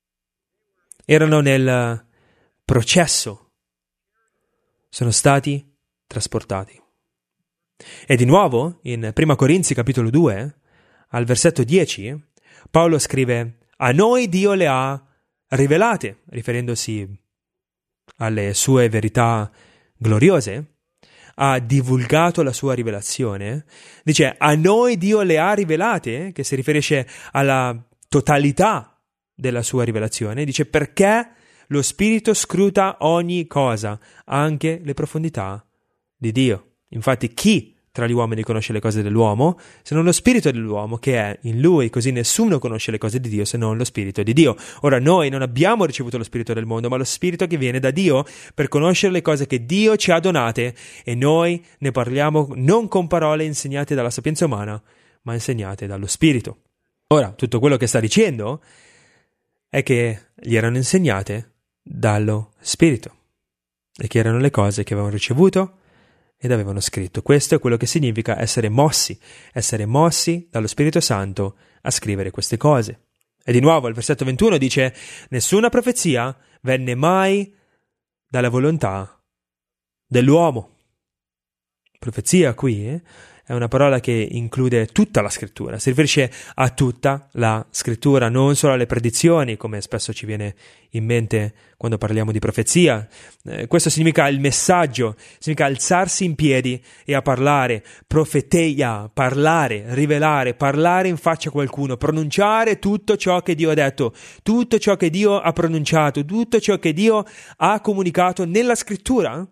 Erano nel processo, sono stati trasportati. E di nuovo, in 1 Corinzi capitolo 2, al versetto 10, Paolo scrive: a noi Dio le ha rivelate, riferendosi alle sue verità gloriose, ha divulgato la sua rivelazione. Dice, a noi Dio le ha rivelate, che si riferisce alla totalità della sua rivelazione. Dice, perché lo Spirito scruta ogni cosa, anche le profondità di Dio. Infatti, chi tra gli uomini conosce le cose dell'uomo, se non lo spirito dell'uomo che è in lui, così nessuno conosce le cose di Dio se non lo spirito di Dio. Ora noi non abbiamo ricevuto lo spirito del mondo, ma lo spirito che viene da Dio per conoscere le cose che Dio ci ha donate, e noi ne parliamo non con parole insegnate dalla sapienza umana, ma insegnate dallo spirito. Ora, tutto quello che sta dicendo è che gli erano insegnate dallo spirito e che erano le cose che avevano ricevuto ed avevano scritto. Questo è quello che significa essere mossi dallo Spirito Santo a scrivere queste cose. E di nuovo il versetto 21 dice: nessuna profezia venne mai dalla volontà dell'uomo. Profezia qui è una parola che include tutta la scrittura, si riferisce a tutta la scrittura, non solo alle predizioni, come spesso ci viene in mente quando parliamo di profezia. Questo significa il messaggio, significa alzarsi in piedi e a parlare, profeteia, parlare, rivelare, parlare in faccia a qualcuno, pronunciare tutto ciò che Dio ha detto, tutto ciò che Dio ha pronunciato, tutto ciò che Dio ha comunicato nella scrittura.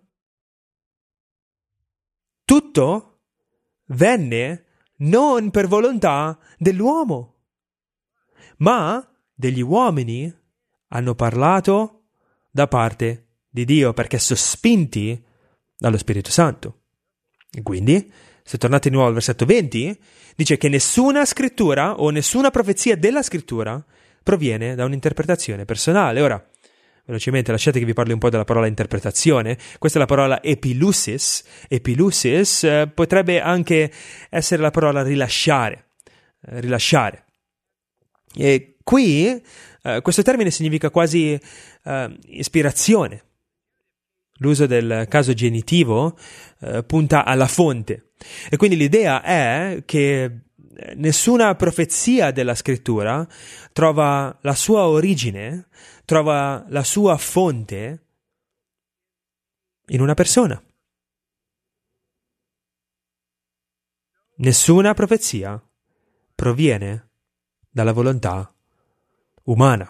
Tutto venne non per volontà dell'uomo, ma degli uomini hanno parlato da parte di Dio, perché sospinti dallo Spirito Santo. E quindi, se tornate di nuovo al versetto 20, dice che nessuna scrittura o nessuna profezia della scrittura proviene da un'interpretazione personale. Ora, velocemente, lasciate che vi parli un po' della parola interpretazione. Questa è la parola epilusis. Epilusis potrebbe anche essere la parola rilasciare. E qui questo termine significa quasi ispirazione. L'uso del caso genitivo punta alla fonte. E quindi l'idea è che nessuna profezia della scrittura trova la sua origine, trova la sua fonte in una persona. Nessuna profezia proviene dalla volontà umana.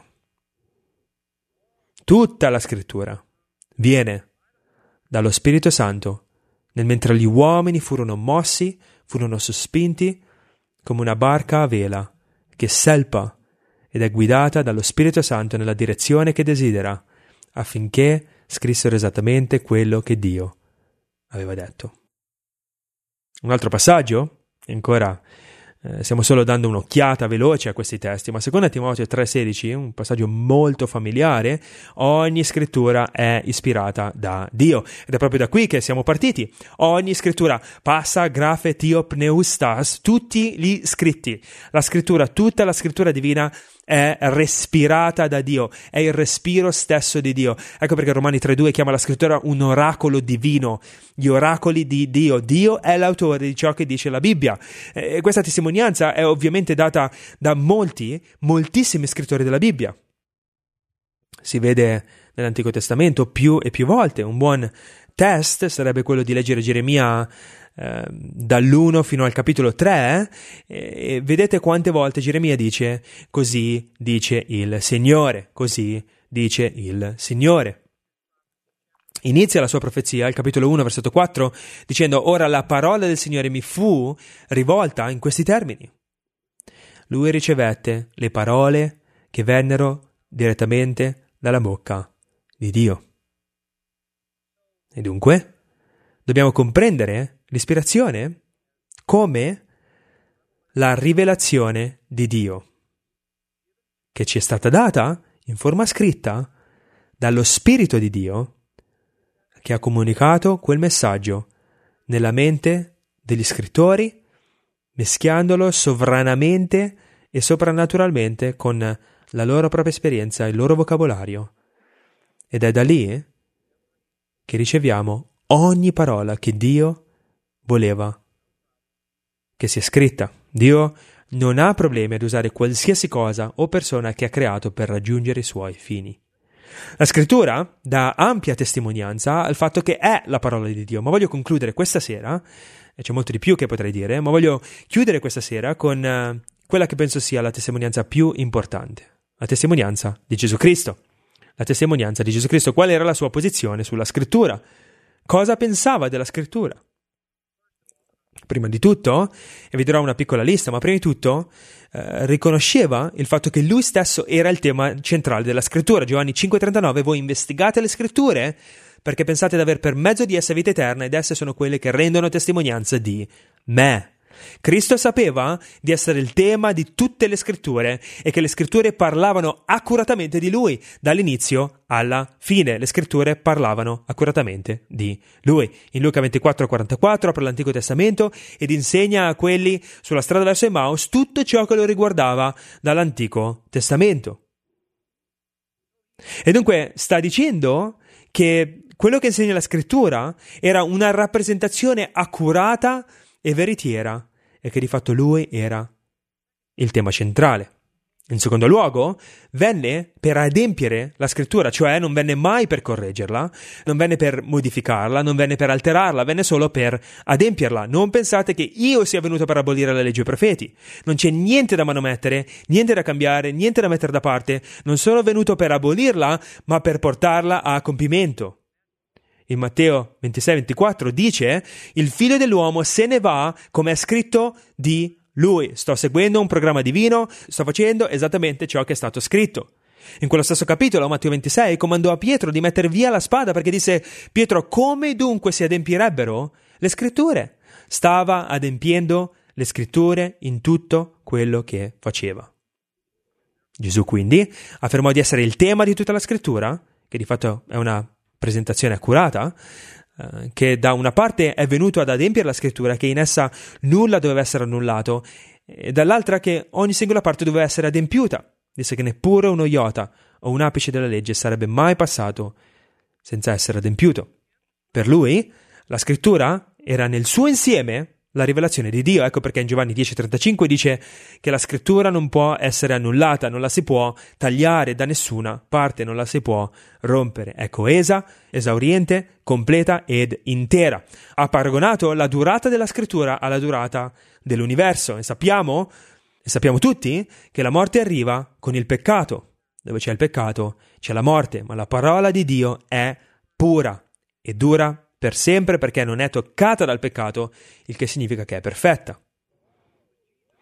Tutta la scrittura viene dallo Spirito Santo, mentre gli uomini furono mossi, furono sospinti come una barca a vela che selpa ed è guidata dallo Spirito Santo nella direzione che desidera, affinché scrissero esattamente quello che Dio aveva detto. Un altro passaggio, ancora stiamo solo dando un'occhiata veloce a questi testi, ma secondo Timoteo 3,16, un passaggio molto familiare, ogni scrittura è ispirata da Dio. Ed è proprio da qui che siamo partiti. Ogni scrittura, passa, grafe, tio, pneustas, tutti gli scritti. La scrittura, tutta la scrittura divina è respirata da Dio, è il respiro stesso di Dio. Ecco perché Romani 3,2 chiama la scrittura un oracolo divino, gli oracoli di Dio. Dio è l'autore di ciò che dice la Bibbia. E questa testimonianza è ovviamente data da moltissimi scrittori della Bibbia. Si vede nell'Antico Testamento più e più volte. Un buon test sarebbe quello di leggere Geremia dall'1 fino al capitolo 3 e vedete quante volte Geremia dice: così dice il Signore, così dice il Signore. Inizia la sua profezia, al capitolo 1, versetto 4, dicendo: ora la parola del Signore mi fu rivolta in questi termini. Lui ricevette le parole che vennero direttamente dalla bocca di Dio. E dunque dobbiamo comprendere l'ispirazione come la rivelazione di Dio, che ci è stata data in forma scritta dallo Spirito di Dio, che ha comunicato quel messaggio nella mente degli scrittori, mischiandolo sovranamente e soprannaturalmente con la loro propria esperienza, il loro vocabolario. Ed è da lì che riceviamo ogni parola che Dio voleva che sia scritta. Dio non ha problemi ad usare qualsiasi cosa o persona che ha creato per raggiungere i suoi fini. La scrittura dà ampia testimonianza al fatto che è la parola di Dio, ma voglio concludere questa sera, e c'è molto di più che potrei dire, ma voglio chiudere questa sera con quella che penso sia la testimonianza più importante, la testimonianza di Gesù Cristo. La testimonianza di Gesù Cristo, qual era la sua posizione sulla scrittura? Cosa pensava della scrittura? Prima di tutto, e vi darò una piccola lista, ma prima di tutto riconosceva il fatto che lui stesso era il tema centrale della scrittura. Giovanni 5,39: voi investigate le scritture perché pensate di aver per mezzo di esse vita eterna ed esse sono quelle che rendono testimonianza di me. Cristo sapeva di essere il tema di tutte le scritture e che le scritture parlavano accuratamente di lui, dall'inizio alla fine. Le scritture parlavano accuratamente di lui. In Luca 24,44 apre l'Antico Testamento ed insegna a quelli sulla strada verso Emmaus tutto ciò che lo riguardava dall'Antico Testamento. E dunque sta dicendo che quello che insegna la scrittura era una rappresentazione accurata e veritiera, e che di fatto lui era il tema centrale. In secondo luogo, venne per adempiere la scrittura, cioè non venne mai per correggerla, non venne per modificarla, non venne per alterarla, venne solo per adempierla. Non pensate che io sia venuto per abolire la legge e i profeti. Non c'è niente da manomettere, niente da cambiare, niente da mettere da parte. Non sono venuto per abolirla, ma per portarla a compimento. In Matteo 26-24 dice: il figlio dell'uomo se ne va come è scritto di lui. Sto seguendo un programma divino, sto facendo esattamente ciò che è stato scritto. In quello stesso capitolo, Matteo 26, comandò a Pietro di mettere via la spada perché disse: Pietro, come dunque si adempirebbero le scritture? Stava adempiendo le scritture in tutto quello che faceva. Gesù quindi affermò di essere il tema di tutta la scrittura, che di fatto è una presentazione accurata, che da una parte è venuto ad adempiere la scrittura, che in essa nulla doveva essere annullato, e dall'altra che ogni singola parte doveva essere adempiuta. Disse che neppure uno iota o un apice della legge sarebbe mai passato senza essere adempiuto. Per lui la scrittura era nel suo insieme la rivelazione di Dio. Ecco perché in Giovanni 10,35 dice che la scrittura non può essere annullata, non la si può tagliare da nessuna parte, non la si può rompere. È coesa, esauriente, completa ed intera. Ha paragonato la durata della scrittura alla durata dell'universo e sappiamo tutti che la morte arriva con il peccato. Dove c'è il peccato c'è la morte, ma la parola di Dio è pura e dura per sempre perché non è toccata dal peccato, il che significa che è perfetta.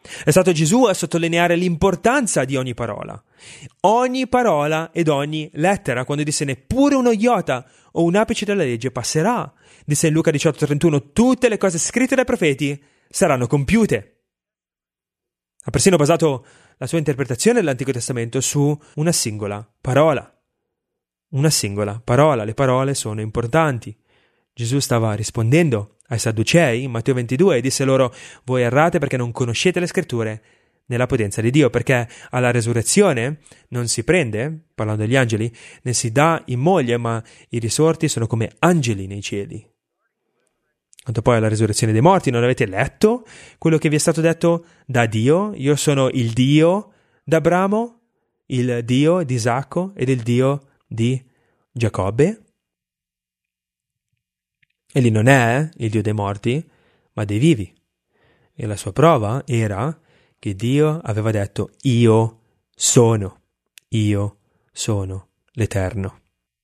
È stato Gesù a sottolineare l'importanza di ogni parola ed ogni lettera, quando disse neppure uno iota o un apice della legge passerà. Disse in Luca 18:31, tutte le cose scritte dai profeti saranno compiute. Ha persino basato la sua interpretazione dell'Antico Testamento su una singola parola. Una singola parola. Le parole sono importanti. Gesù stava rispondendo ai Sadducei in Matteo 22 e disse loro: voi errate perché non conoscete le scritture nella potenza di Dio, perché alla resurrezione non si prende, parlando degli angeli, né si dà in moglie, ma i risorti sono come angeli nei cieli. Quanto poi alla resurrezione dei morti, non avete letto quello che vi è stato detto da Dio? Io sono il Dio d'Abramo, il Dio di Isacco ed il Dio di Giacobbe. Egli non è il Dio dei morti, ma dei vivi. E la sua prova era che Dio aveva detto: io sono l'Eterno.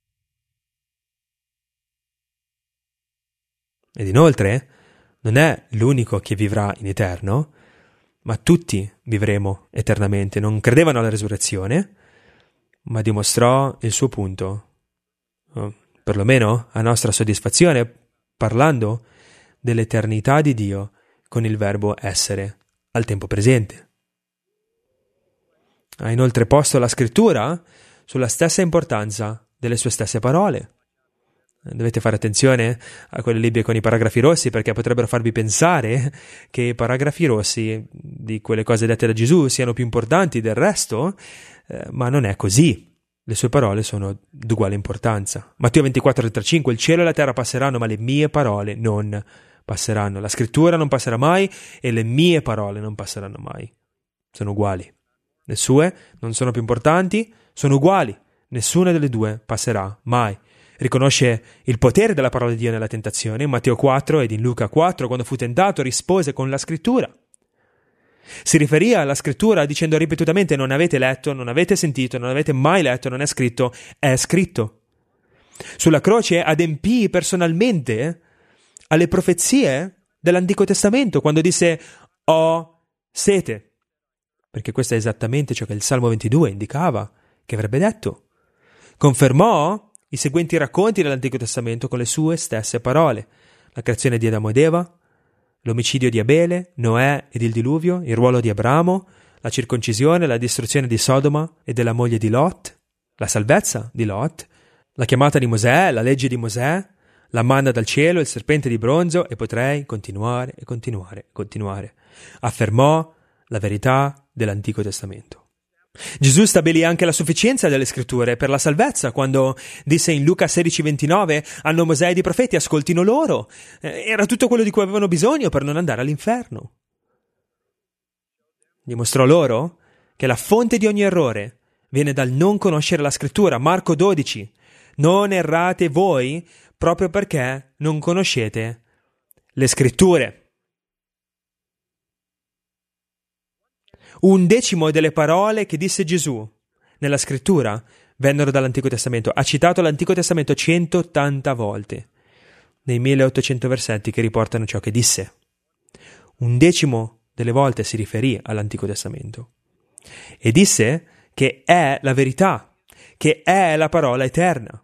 Ed inoltre non è l'unico che vivrà in eterno, ma tutti vivremo eternamente. Non credevano alla resurrezione, ma dimostrò il suo punto, perlomeno a nostra soddisfazione, parlando dell'eternità di Dio con il verbo essere al tempo presente. Ha inoltre posto la scrittura sulla stessa importanza delle sue stesse parole. Dovete fare attenzione a quelle libbre con i paragrafi rossi, perché potrebbero farvi pensare che i paragrafi rossi di quelle cose dette da Gesù siano più importanti del resto, ma non è così. Le sue parole sono d'uguale importanza. Matteo 24:35, il cielo e la terra passeranno, ma le mie parole non passeranno. La scrittura non passerà mai e le mie parole non passeranno mai. Sono uguali. Le sue non sono più importanti, sono uguali. Nessuna delle due passerà mai. Riconosce il potere della parola di Dio nella tentazione. In Matteo 4 ed in Luca 4, quando fu tentato, rispose con la scrittura. Si riferì alla scrittura dicendo ripetutamente: non avete letto, non avete sentito, non avete mai letto, non è scritto, è scritto. Sulla croce adempì personalmente alle profezie dell'Antico Testamento quando disse: ho sete, perché questo è esattamente ciò che il Salmo 22 indicava che avrebbe detto. Confermò i seguenti racconti dell'Antico Testamento con le sue stesse parole: la creazione di Adamo ed Eva, l'omicidio di Abele, Noè ed il diluvio, il ruolo di Abramo, la circoncisione, la distruzione di Sodoma e della moglie di Lot, la salvezza di Lot, la chiamata di Mosè, la legge di Mosè, la manna dal cielo, il serpente di bronzo, e potrei continuare e continuare e continuare. Affermò la verità dell'Antico Testamento. Gesù stabilì anche la sufficienza delle scritture per la salvezza quando disse in Luca 16:29: hanno Mosè ed i profeti, ascoltino loro. Era tutto quello di cui avevano bisogno per non andare all'inferno. Dimostrò loro che la fonte di ogni errore viene dal non conoscere la scrittura. Marco 12: non errate voi proprio perché non conoscete le scritture. 1/10 delle parole che disse Gesù nella scrittura vennero dall'Antico Testamento. Ha citato l'Antico Testamento 180 volte nei 1800 versetti che riportano ciò che disse. 1/10 delle volte si riferì all'Antico Testamento e disse che è la verità, che è la parola eterna.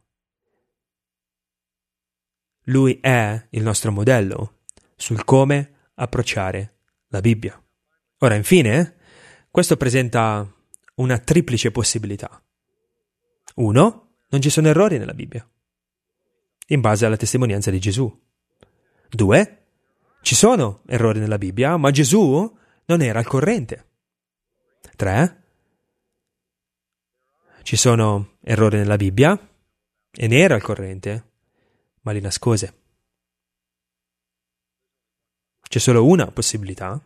Lui è il nostro modello sul come approcciare la Bibbia. Ora, infine, questo presenta una triplice possibilità. 1. Non ci sono errori nella Bibbia, in base alla testimonianza di Gesù. 2. Ci sono errori nella Bibbia, ma Gesù non era al corrente. 3. Ci sono errori nella Bibbia e ne era al corrente, ma li nascose. C'è solo una possibilità.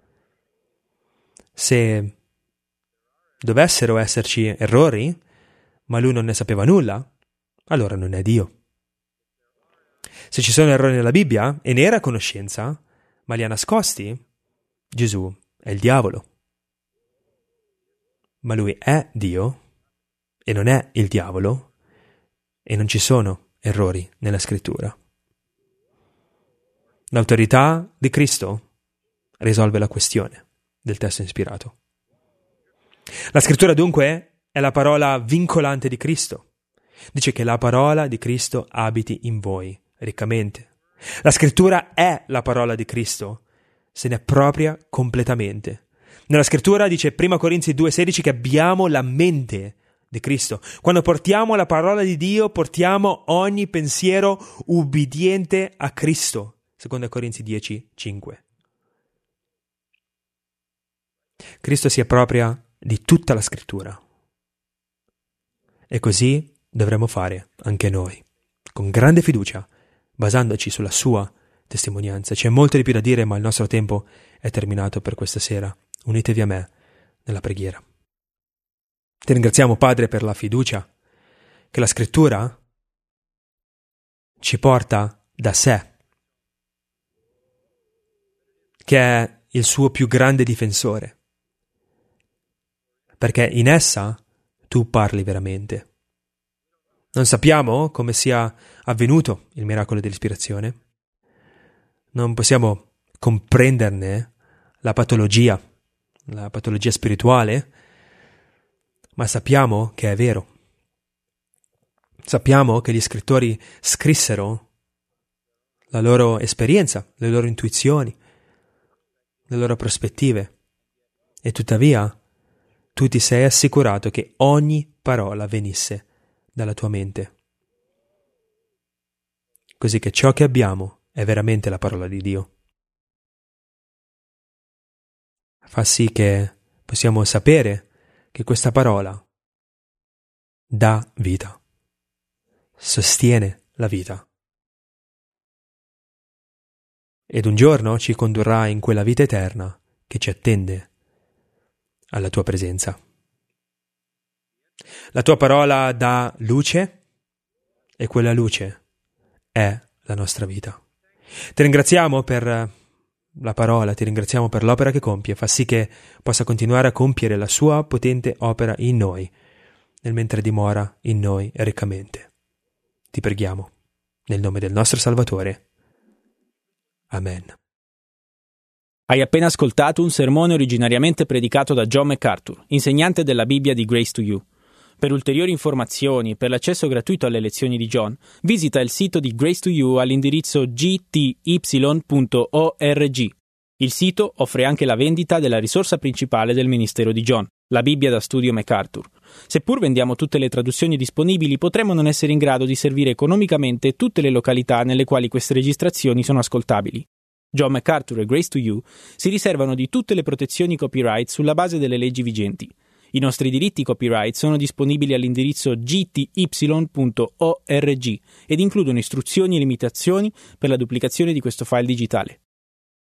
Se dovessero esserci errori, ma lui non ne sapeva nulla, allora non è Dio. Se ci sono errori nella Bibbia e ne era a conoscenza, ma li ha nascosti, Gesù è il diavolo. Ma lui è Dio e non è il diavolo, e non ci sono errori nella scrittura. L'autorità di Cristo risolve la questione. del testo ispirato. La scrittura dunque è la parola vincolante di Cristo. Dice che la parola di Cristo abiti in voi riccamente. La scrittura è la parola di Cristo, se ne appropria completamente. Nella scrittura dice 1 Corinzi 2,16 che abbiamo la mente di Cristo. Quando portiamo la parola di Dio, portiamo ogni pensiero ubbidiente a Cristo. 2 Corinzi 10,5. Cristo si appropria di tutta la scrittura. E così dovremo fare anche noi, con grande fiducia, basandoci sulla sua testimonianza. C'è molto di più da dire, ma il nostro tempo è terminato per questa sera. Unitevi a me nella preghiera. Ti ringraziamo, Padre, per la fiducia che la scrittura ci porta da sé, che è il suo più grande difensore, perché in essa tu parli veramente. Non sappiamo come sia avvenuto il miracolo dell'ispirazione, non possiamo comprenderne la patologia spirituale, ma sappiamo che è vero. Sappiamo che gli scrittori scrissero la loro esperienza, le loro intuizioni, le loro prospettive, e tuttavia tu ti sei assicurato che ogni parola venisse dalla tua mente, così che ciò che abbiamo è veramente la parola di Dio. Fa sì che possiamo sapere che questa parola dà vita, sostiene la vita, ed un giorno ci condurrà in quella vita eterna che ci attende alla tua presenza. La tua parola dà luce e quella luce è la nostra vita. Ti ringraziamo per la parola, ti ringraziamo per l'opera che compie, fa sì che possa continuare a compiere la sua potente opera in noi, nel mentre dimora in noi riccamente. Ti preghiamo, nel nome del nostro Salvatore. Amen. Hai appena ascoltato un sermone originariamente predicato da John MacArthur, insegnante della Bibbia di Grace to You. Per ulteriori informazioni e per l'accesso gratuito alle lezioni di John, visita il sito di Grace to You all'indirizzo gty.org. Il sito offre anche la vendita della risorsa principale del ministero di John, la Bibbia da studio MacArthur. Seppur vendiamo tutte le traduzioni disponibili, potremmo non essere in grado di servire economicamente tutte le località nelle quali queste registrazioni sono ascoltabili. John MacArthur e Grace to You si riservano di tutte le protezioni copyright sulla base delle leggi vigenti. I nostri diritti copyright sono disponibili all'indirizzo gty.org ed includono istruzioni e limitazioni per la duplicazione di questo file digitale.